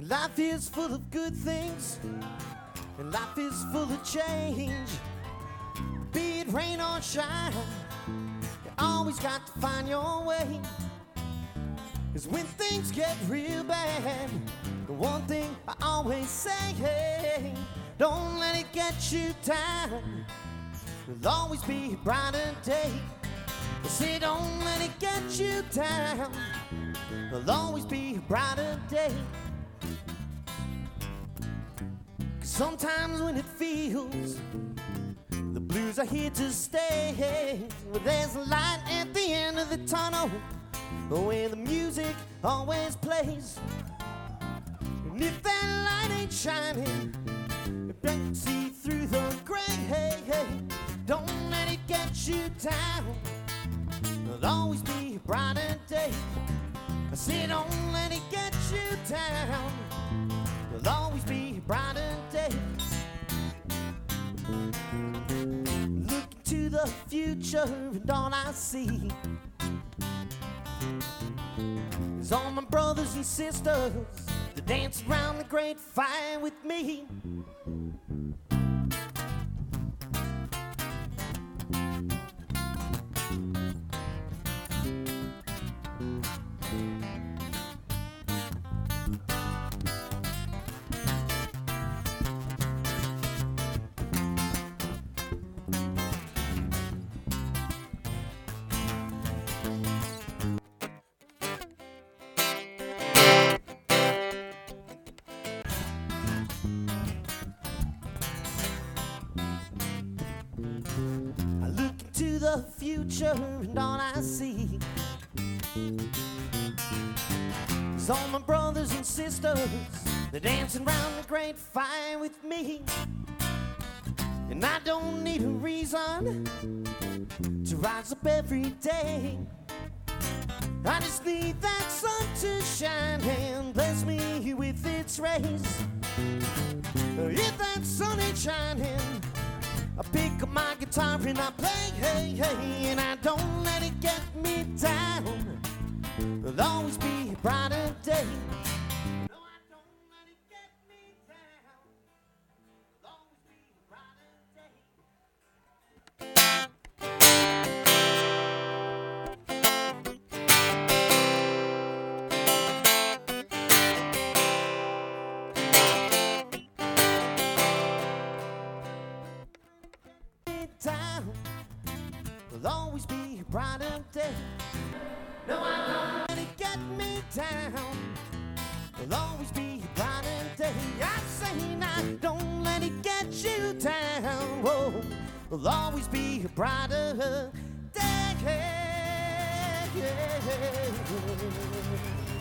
Life is full of good things, and life is full of change. Be it rain or shine, you always got to find your way. 'Cause when things get real bad, the one thing I always say, hey, don't let it get you down. There'll always be a brighter day. I say don't let it get you down. There'll always be a brighter day. 'Cause sometimes when it feels the blues are here to stay, well, there's a light at the end of the tunnel where the music always plays. And if that light ain't shining, it don't see through the gray. Hey, hey, don't let it get you down. There'll always be a brighter day. I say don't let it get you down. There'll always be a brighter day. Look to the future and all I see is all my brothers and sisters that dance around the great fire with me. I look into the future and all I see is all my brothers and sisters, they're dancing around the great fire with me. And I don't need a reason to rise up every day. I just need that sun to shine and bless me with its rays. If that sun ain't shining, I pick up my guitar and I play, hey, hey, and I don't let it get me down. There'll always be a brighter day. No, I don't let it get me down. There'll always be a brighter day. Down. There'll always be a brighter day. No, I don't let it get me down. There'll always be a brighter day. I say now, don't let it get you down. Whoa, there'll always be a brighter day.